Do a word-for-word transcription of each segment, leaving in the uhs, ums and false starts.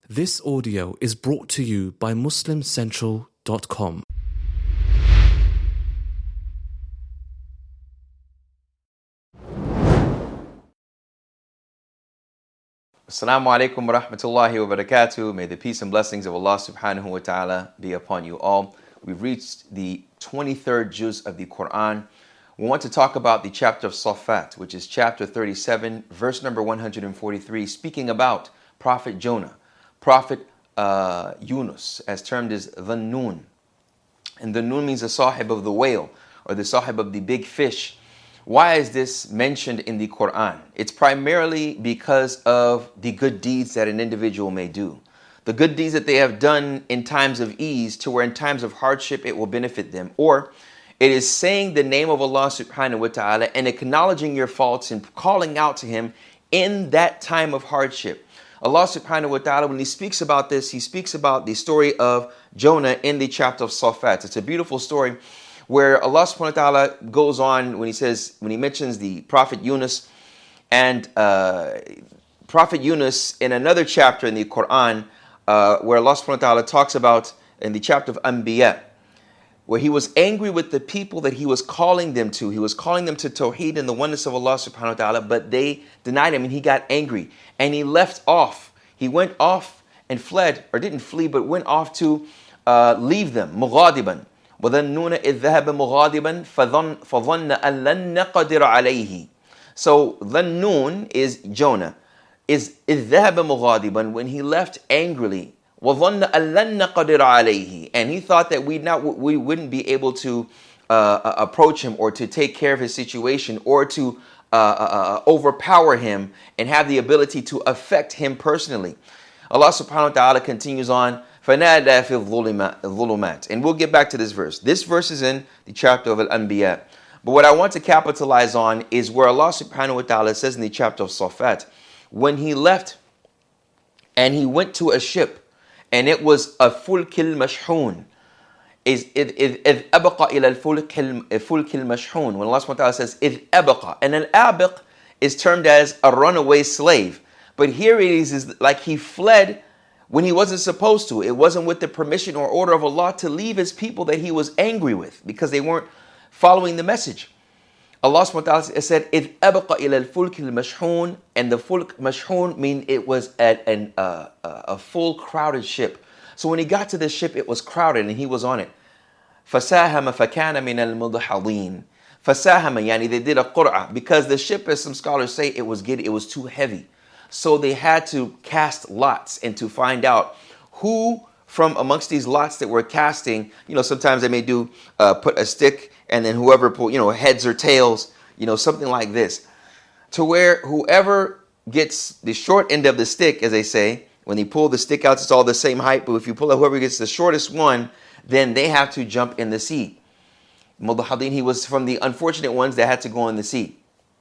This audio is brought to you by Muslim Central dot com. Assalamu alaikum wa rahmatullahi wa barakatuh. May the peace and blessings of Allah subhanahu wa ta'ala be upon you all. We've reached the twenty-third juz of the Quran. We want to talk about the chapter of Safat, which is chapter thirty-seven, verse number one hundred forty-three, speaking about Prophet Jonah, Prophet uh, Yunus, as termed as the Nun. And the Nun means the sahib of the whale, or the sahib of the big fish. Why is this mentioned in the Quran? It's primarily because of the good deeds that an individual may do. The good deeds that they have done in times of ease, to where in times of hardship it will benefit them. Or it is saying the name of Allah subhanahu wa ta'ala and acknowledging your faults and calling out to Him in that time of hardship. Allah subhanahu wa ta'ala, when He speaks about this, He speaks about the story of Jonah in the chapter of Safat. It's a beautiful story where Allah subhanahu wa ta'ala goes on when He says, when He mentions the Prophet Yunus, and uh, Prophet Yunus in another chapter in the Quran, uh, where Allah subhanahu wa ta'ala talks about in the chapter of Anbiya, where he was angry with the people that he was calling them to. He was calling them to Tawheed and the oneness of Allah subhanahu wa ta'ala, but they denied him and he got angry. And he left off. He went off and fled, or didn't flee, but went off to uh, leave them. مُغَاضِبًا وَظَنُّونَ إِذْ ذَهَبَ مُغَاضِبًا فَظَنَّ أَن لَن نَقْدِرَ عَلَيْهِ. So Dhannun is Jonah. Is إِذْ ذَهَبَ مُغَاضِبًا, when he left angrily. وَظَنَّ أَن لَن نَقْدِرَ عَلَيْهِ, and he thought that we not we wouldn't be able to uh, approach him or to take care of his situation or to uh, uh, overpower him and have the ability to affect him personally. Allah subhanahu wa ta'ala continues on, فَنَادَى فِي الظُّلُمَاتِ, and we'll get back to this verse. This verse is in the chapter of Al-Anbiya. But what I want to capitalize on is where Allah subhanahu wa ta'ala says in the chapter of Safat, when he left and he went to a ship, and it was a fulkil mashhoon. Is إذ إذ أبق إلى الفلك الفلك المشحون. When Allah subhanahu wa ta'ala says إذ أبق, and an abiq is termed as a runaway slave. But here it is, is like he fled when he wasn't supposed to. It wasn't with the permission or order of Allah to leave his people that he was angry with because they weren't following the message. Allah subhanahu wa ta'ala said إذ أبق إلى الفلك المشحون, and the fulk mashhoon mean it was at an, uh, a full crowded ship. So when he got to this ship, it was crowded and he was on it. فَسَاهَمَ فَكَانَ مِنَ الْمُضْحَضِينَ. فَسَاهَمَ, yani they did a qur'ah, because the ship, as some scholars say, it was getting, it was too heavy. So they had to cast lots and to find out who from amongst these lots that were casting, you know, sometimes they may do uh, put a stick and then whoever pull, you know, heads or tails, you know, something like this, to where whoever gets the short end of the stick, as they say, when they pull the stick out, it's all the same height, but if you pull out whoever gets the shortest one, then they have to jump in the sea. Mudahadin, he was from the unfortunate ones that had to go in the sea.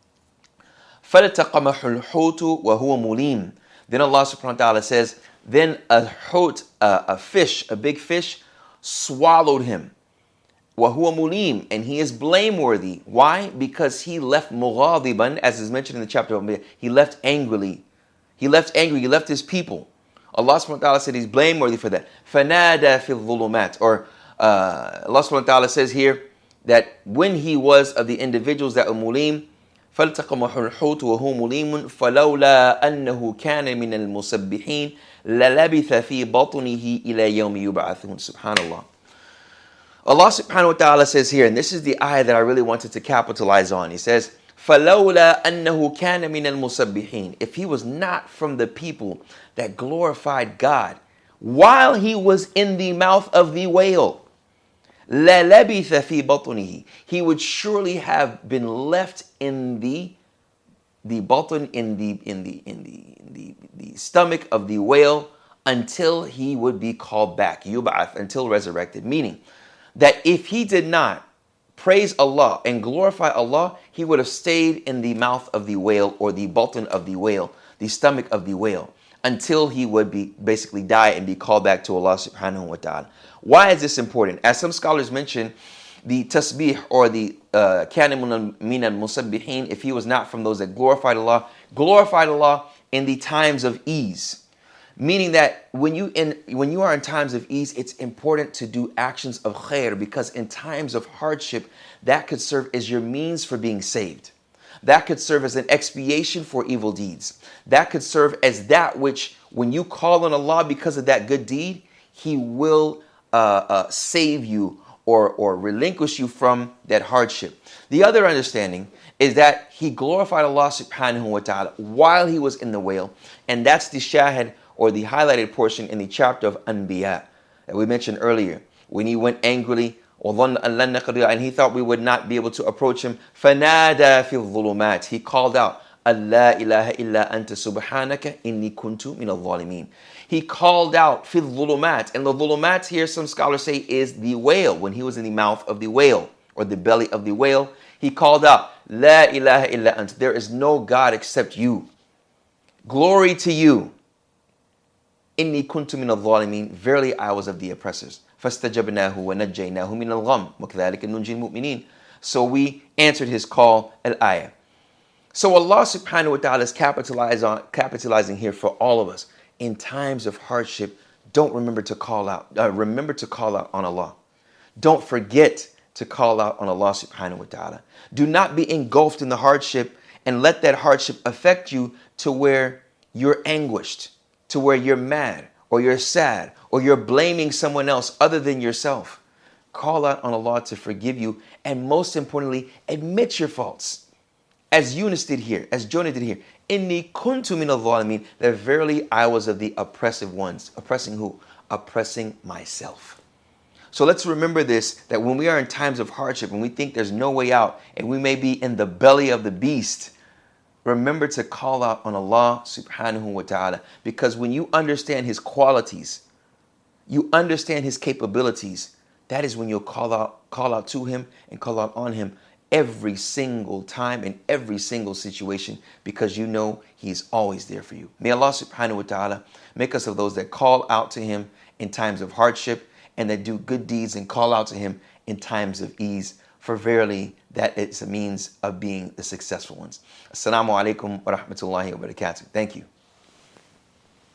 فَلَتَقَمَحُ الْحُوتُ وَهُوَ مُلِيمٌ. Then Allah subhanahu wa ta'ala says, then a hut, uh, a fish, a big fish, swallowed him. وَهُوَ مُلِيمٌ, and he is blameworthy. Why? Because he left مُغَاضِبًا, as is mentioned in the chapter of, he left angrily. He left angry, he left his people. Allah subhanahu wa ta'ala said he's blameworthy for that. فَنَادَى فِي الظُّلُمَاتِ, or uh, Allah subhanahu wa ta'ala says here that when he was of the individuals that were mulim, فَالْتَقَمَحُ الْحُوتُ وَهُوَ مُلِيمٌ فَلَوْلَا أَنَّهُ كَانَ مِنَ الْمُسَبِّحِينَ لَلَبِثَ فِي بَطْنِهِ إِلَى يَوْمِ يُبْعَثُونَ. Subhanallah. Allah subhanahu wa ta'ala says here, and this is the ayah that I really wanted to capitalize on. He says, فَلَوْلَا أَنَّهُ كَانَ مِنَ الْمُسَبِّحِينَ. If he was not from the people that glorified God while he was in the mouth of the whale, لَلَبِثَ فِي بَطْنِهِ, he would surely have been left in the the button, in the in the in the in the, the stomach of the whale until he would be called back, yub'ath, until resurrected. Meaning that if he did not praise Allah and glorify Allah, he would have stayed in the mouth of the whale, or the button of the whale, the stomach of the whale, until he would be basically die and be called back to Allah subhanahu wa ta'ala. Why is this important? As some scholars mention, the tasbih, or the kana min al-musabbihin, if he was not from those that glorified Allah, glorified Allah in the times of ease. Meaning that when you in when you are in times of ease, it's important to do actions of khair, because in times of hardship, that could serve as your means for being saved. That could serve as an expiation for evil deeds. That could serve as that which, when you call on Allah because of that good deed, He will uh, uh, save you or, or relinquish you from that hardship. The other understanding is that he glorified Allah subhanahu wa ta'ala while he was in the whale. And that's the shahid, or the highlighted portion in the chapter of Anbiya that we mentioned earlier. When he went angrily, and he thought we would not be able to approach him. فَنَادَى فِي الظُّلُمَاتِ He called out, Allah ilaha illa anta subhanaka inni kuntu min al-zalimin. He called out فِي الظُّلُمَاتِ, and the ظُلُمَات here, some scholars say, is the whale. When he was in the mouth of the whale, or the belly of the whale, he called out, La ilaha illa anta, there is no God except you. Glory to you. Inni kuntu min al-zalimin, verily I was of the oppressors. فَاسْتَجَبْنَاهُ وَنَجَّيْنَاهُ مِنَ الْغَمِّ وَكَذَلِكَ نُنْجِي الْمُؤْمِنِينَ. So we answered his call, al-ayah. So Allah subhanahu wa ta'ala is capitalize on, capitalizing here for all of us. In times of hardship, don't remember to call out. Uh, remember to call out on Allah. Don't forget to call out on Allah subhanahu wa ta'ala. Do not be engulfed in the hardship and let that hardship affect you to where you're anguished, to where you're mad, or you're sad, or you're blaming someone else other than yourself. Call out on Allah to forgive you, and most importantly, admit your faults. As Yunus did here, as Jonah did here, Inni kuntu min al-zalimin, that verily I was of the oppressive ones. Oppressing who? Oppressing myself. So let's remember this, that when we are in times of hardship, when we think there's no way out, and we may be in the belly of the beast, remember to call out on Allah subhanahu wa ta'ala. Because when you understand His qualities, you understand His capabilities, that is when you'll call out, call out to Him and call out on Him every single time in every single situation, because you know He's always there for you. May Allah subhanahu wa ta'ala make us of those that call out to Him in times of hardship, and that do good deeds and call out to Him in times of ease. For verily, that is a means of being the successful ones. Assalamu alaikum wa rahmatullahi wa barakatuh. Thank you.